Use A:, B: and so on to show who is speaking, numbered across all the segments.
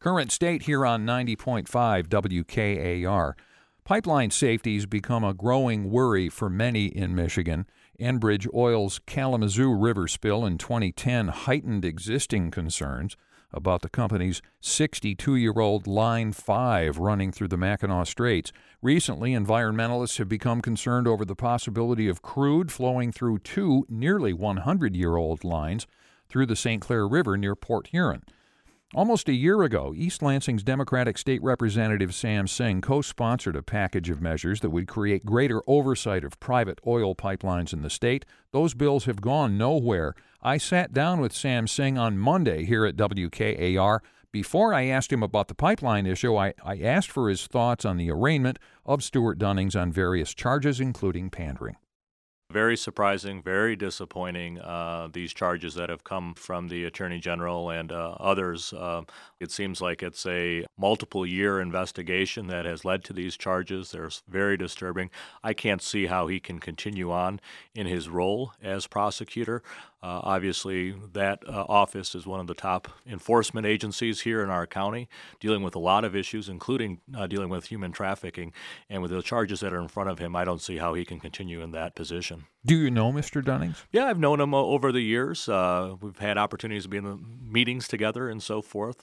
A: Current State here on 90.5 WKAR. Pipeline safety's become a growing worry for many in Michigan. Enbridge Oil's Kalamazoo River spill in 2010 heightened existing concerns about the company's 62-year-old Line 5 running through the Mackinac Straits. Recently, environmentalists have become concerned over the possibility of crude flowing through two nearly 100-year-old lines through the St. Clair River near Port Huron. Almost a year ago, East Lansing's Democratic State Representative Sam Singh co-sponsored a package of measures that would create greater oversight of private oil pipelines in the state. Those bills have gone nowhere. I sat down with Sam Singh on Monday here at WKAR. Before I asked him about the pipeline issue, I asked for his thoughts on the arraignment of Stuart Dunnings on various charges, including pandering.
B: Very surprising, very disappointing, these charges that have come from the Attorney General and others. It seems like it's a multiple-year investigation that has led to these charges. They're very disturbing. I can't see how he can continue on in his role as prosecutor. Obviously, that office is one of the top enforcement agencies here in our county, dealing with a lot of issues, including dealing with human trafficking. And with the charges that are in front of him, I don't see how he can continue in that position.
A: Do you know Mr. Dunnings?
B: Yeah, I've known him over the years. We've had opportunities to be in the meetings together and so forth.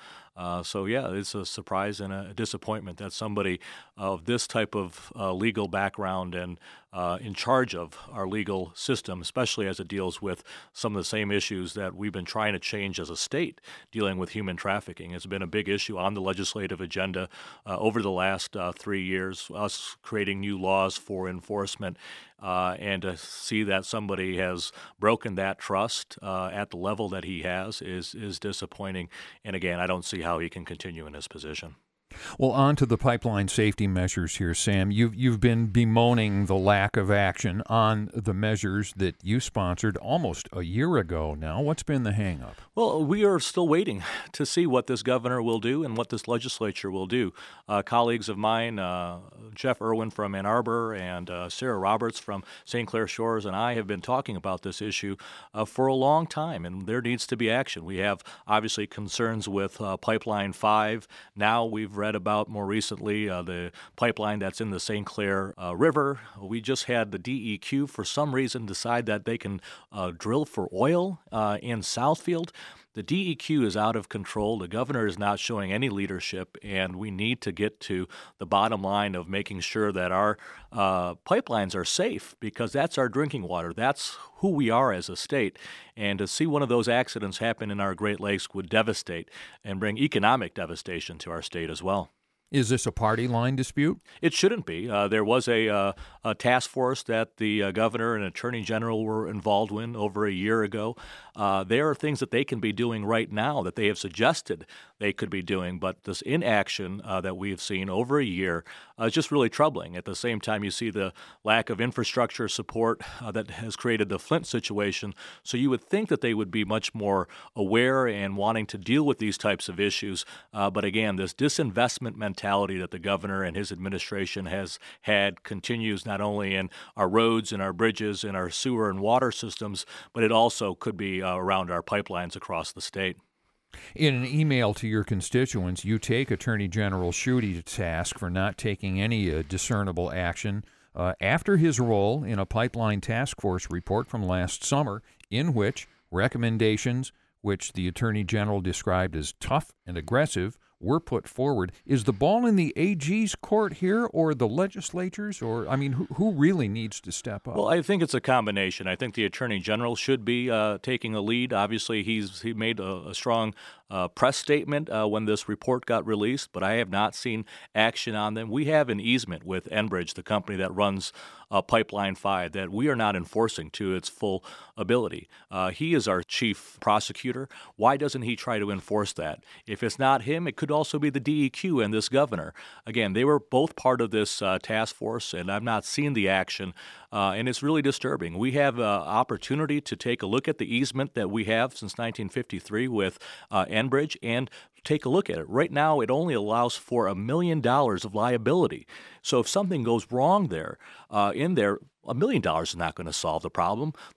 B: So, yeah, it's a surprise and a disappointment that somebody of this type of legal background and in charge of our legal system, especially as it deals with some of the same issues that we've been trying to change as a state, dealing with human trafficking. It's been a big issue on the legislative agenda over the last 3 years, us creating new laws for enforcement. And to see that somebody has broken that trust at the level that he has is disappointing. And again, I don't see how he can continue in his position.
A: Well, on to the pipeline safety measures here, Sam. You've been bemoaning the lack of action on the measures that you sponsored almost a year ago now. What's been the hang-up?
B: Well, we are still waiting to see what this governor will do and what this legislature will do. Colleagues of mine, Jeff Irwin from Ann Arbor and Sarah Roberts from St. Clair Shores, and I have been talking about this issue for a long time, and there needs to be action. We have obviously concerns with Pipeline 5. Now we've read about more recently the pipeline that's in the St. Clair River. We just had the DEQ for some reason decide that they can drill for oil in Southfield. The DEQ is out of control. The governor is not showing any leadership, and we need to get to the bottom line of making sure that our pipelines are safe, because that's our drinking water. That's who we are as a state. And to see one of those accidents happen in our Great Lakes would devastate and bring economic devastation to our state as well.
A: Is this a party line dispute?
B: It shouldn't be. There was a task force that the governor and attorney general were involved in over a year ago. There are things that they can be doing right now that they have suggested they could be doing, but this inaction that we have seen over a year is just really troubling. At the same time, you see the lack of infrastructure support that has created the Flint situation. So you would think that they would be much more aware and wanting to deal with these types of issues. But again, this disinvestment mentality that the governor and his administration has had continues not only in our roads and our bridges and our sewer and water systems, but it also could be around our pipelines across the state.
A: In an email to your constituents, you take Attorney General Schuette to task for not taking any discernible action after his role in a pipeline task force report from last summer, in which recommendations, which the Attorney General described as tough and aggressive, were put forward. Is the ball in the AG's court here, or the legislature's? Or, I mean, who really needs to step up?
B: Well, I think it's a combination. I think the Attorney General should be taking a lead. Obviously, he made a strong press statement when this report got released, but I have not seen action on them. We have an easement with Enbridge, the company that runs Pipeline 5, that we are not enforcing to its full ability. He is our chief prosecutor. Why doesn't he try to enforce that? If it's not him, it could also be the DEQ and this governor. Again, they were both part of this task force, and I've not seen the action, and it's really disturbing. We have an opportunity to take a look at the easement that we have since 1953 with Enbridge and take a look at it. Right now, it only allows for $1 million of liability. So if something goes wrong there, $1 million is not going to solve the problem. The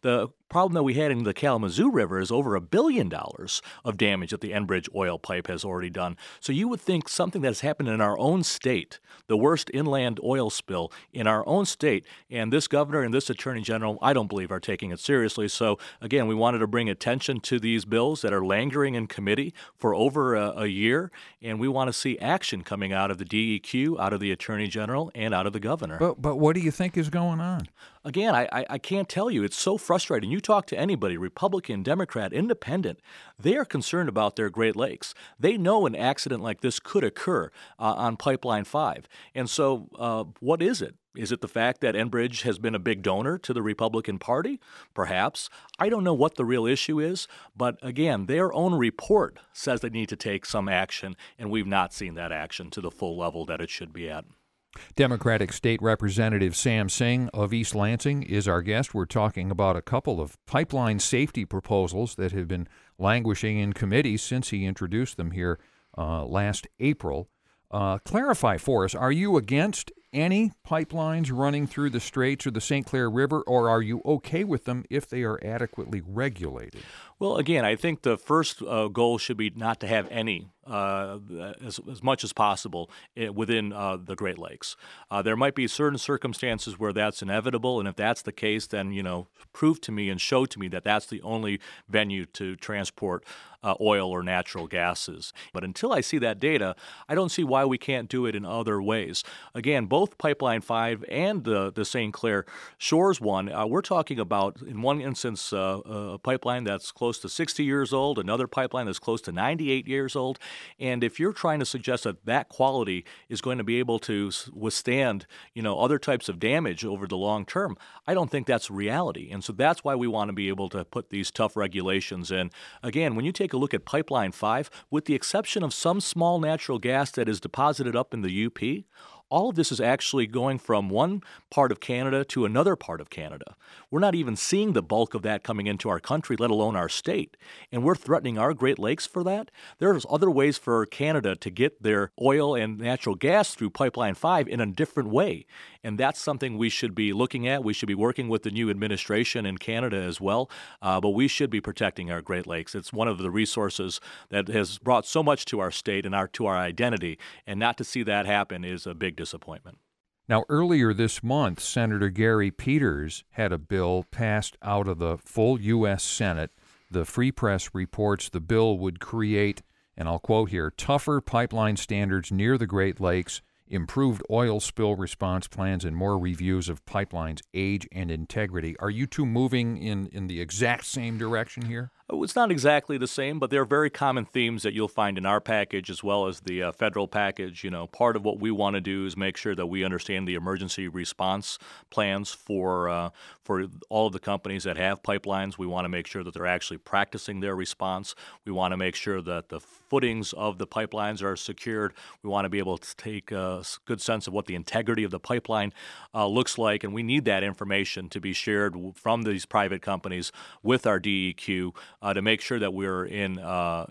B: problem that we had in the Kalamazoo River is over $1 billion of damage that the Enbridge oil pipe has already done. So you would think something that's happened in our own state, the worst inland oil spill in our own state, and this governor and this attorney general, I don't believe, are taking it seriously. So again, we wanted to bring attention to these bills that are lingering in committee for over a year, and we want to see action coming out of the DEQ, out of the attorney general, and out of the governor.
A: But what do you think is going on?
B: Again, I can't tell you. It's so frustrating. You talk to anybody, Republican, Democrat, Independent, they are concerned about their Great Lakes. They know an accident like this could occur on Pipeline 5. And so what is it? Is it the fact that Enbridge has been a big donor to the Republican Party? Perhaps. I don't know what the real issue is, but again, their own report says they need to take some action, and we've not seen that action to the full level that it should be at.
A: Democratic State Representative Sam Singh of East Lansing is our guest. We're talking about a couple of pipeline safety proposals that have been languishing in committee since he introduced them here last April. Clarify for us, are you against any pipelines running through the Straits or the St. Clair River, or are you okay with them if they are adequately regulated?
B: Well, again, I think the first goal should be not to have any, as much as possible, within the Great Lakes. There might be certain circumstances where that's inevitable, and if that's the case, then, prove to me and show to me that that's the only venue to transport oil or natural gases. But until I see that data, I don't see why we can't do it in other ways. Again, both Pipeline 5 and the St. Clair Shores one, we're talking about, in one instance, a pipeline that's close to 60 years old, another pipeline that's close to 98 years old. And if you're trying to suggest that that quality is going to be able to withstand, other types of damage over the long term, I don't think that's reality. And so that's why we want to be able to put these tough regulations in. Again, when you take a look at Pipeline 5, with the exception of some small natural gas that is deposited up in the UP, all of this is actually going from one part of Canada to another part of Canada. We're not even seeing the bulk of that coming into our country, let alone our state. And we're threatening our Great Lakes for that. There's other ways for Canada to get their oil and natural gas through Pipeline 5 in a different way. And that's something we should be looking at. We should be working with the new administration in Canada as well. But we should be protecting our Great Lakes. It's one of the resources that has brought so much to our state and to our identity. And not to see that happen is a big disappointment.
A: Now, earlier this month, Senator Gary Peters had a bill passed out of the full U.S. Senate. The Free Press reports the bill would create, and I'll quote here, tougher pipeline standards near the Great Lakes, improved oil spill response plans, and more reviews of pipelines' age and integrity. Are you two moving in the exact same direction here?
B: It's not exactly the same, but there are very common themes that you'll find in our package as well as the federal package. Part of what we want to do is make sure that we understand the emergency response plans for all of the companies that have pipelines. We want to make sure that they're actually practicing their response. We want to make sure that the footings of the pipelines are secured. We want to be able to take a good sense of what the integrity of the pipeline looks like, and we need that information to be shared from these private companies with our DEQ. To make sure that we're in,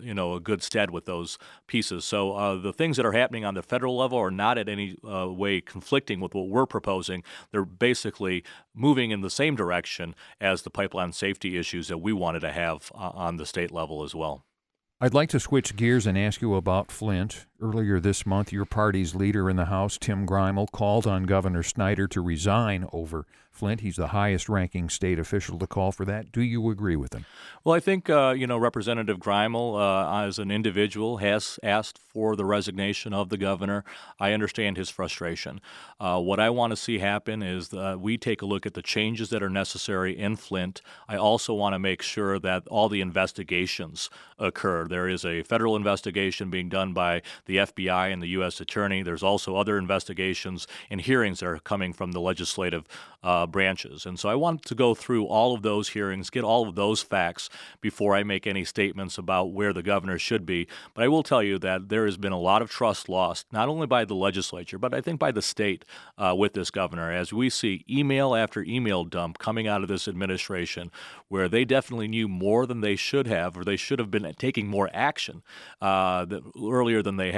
B: a good stead with those pieces. So the things that are happening on the federal level are not in any way conflicting with what we're proposing. They're basically moving in the same direction as the pipeline safety issues that we wanted to have on the state level as well.
A: I'd like to switch gears and ask you about Flint. Earlier this month, your party's leader in the House, Tim Grimel, called on Governor Snyder to resign over Flint. He's the highest-ranking state official to call for that. Do you agree with him?
B: Well, I think, Representative Grimel, as an individual, has asked for the resignation of the governor. I understand his frustration. What I want to see happen is we take a look at the changes that are necessary in Flint. I also want to make sure that all the investigations occur. There is a federal investigation being done by the FBI and the U.S. Attorney. There's also other investigations and hearings that are coming from the legislative branches. And so I want to go through all of those hearings, get all of those facts before I make any statements about where the governor should be. But I will tell you that there has been a lot of trust lost, not only by the legislature, but I think by the state with this governor, as we see email after email dump coming out of this administration where they definitely knew more than they should have, or they should have been taking more action earlier than they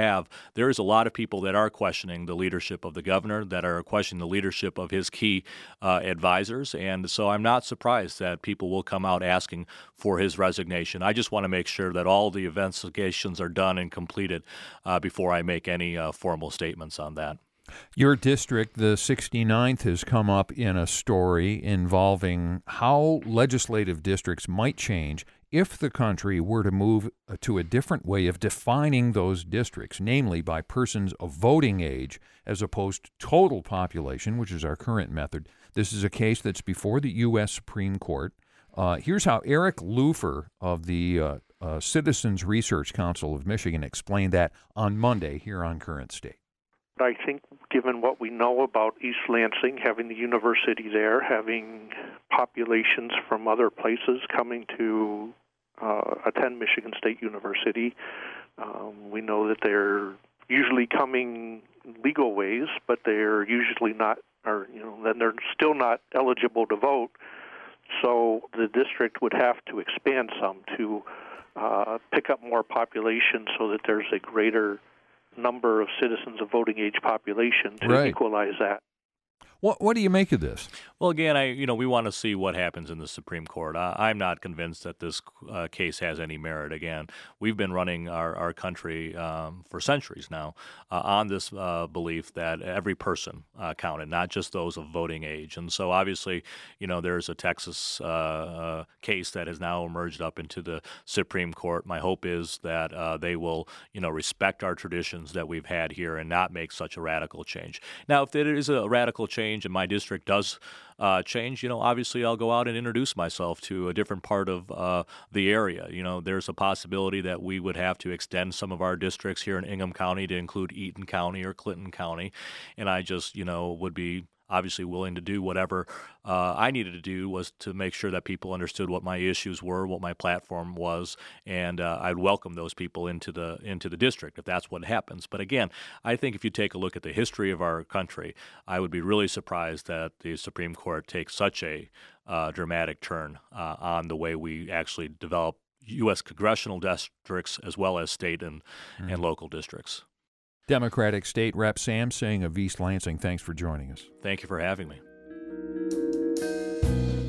B: have, there is a lot of people that are questioning the leadership of the governor, that are questioning the leadership of his key advisors. And so I'm not surprised that people will come out asking for his resignation. I just want to make sure that all the investigations are done and completed before I make any formal statements on that.
A: Your district, the 69th, has come up in a story involving how legislative districts might change if the country were to move to a different way of defining those districts, namely by persons of voting age as opposed to total population, which is our current method. This is a case that's before the U.S. Supreme Court. Here's how Eric Lufer of the Citizens Research Council of Michigan explained that on Monday here on Current State.
C: I think given what we know about East Lansing, having the university there, having populations from other places coming to attend Michigan State University, we know that they're usually coming legal ways, but they're usually not, or then they're still not eligible to vote. So the district would have to expand some to pick up more population so that there's a greater number of citizens of voting age population to equalize that.
A: What do you make of this?
B: Well, again, we want to see what happens in the Supreme Court. I'm not convinced that this case has any merit. Again, we've been running our country for centuries now on this belief that every person counted, not just those of voting age. And so, obviously, there's a Texas case that has now emerged up into the Supreme Court. My hope is that they will, respect our traditions that we've had here and not make such a radical change. Now, if there is a radical change and my district does change, obviously I'll go out and introduce myself to a different part of the area. There's a possibility that we would have to extend some of our districts here in Ingham County to include Eaton County or Clinton County, and I just, would be obviously willing to do whatever I needed to do was to make sure that people understood what my issues were, what my platform was, and I'd welcome those people into the district if that's what happens. But again, I think if you take a look at the history of our country, I would be really surprised that the Supreme Court takes such a dramatic turn on the way we actually develop U.S. congressional districts as well as state and local districts.
A: Democratic State Rep Sam Singh of East Lansing, thanks for joining us.
B: Thank you for having me.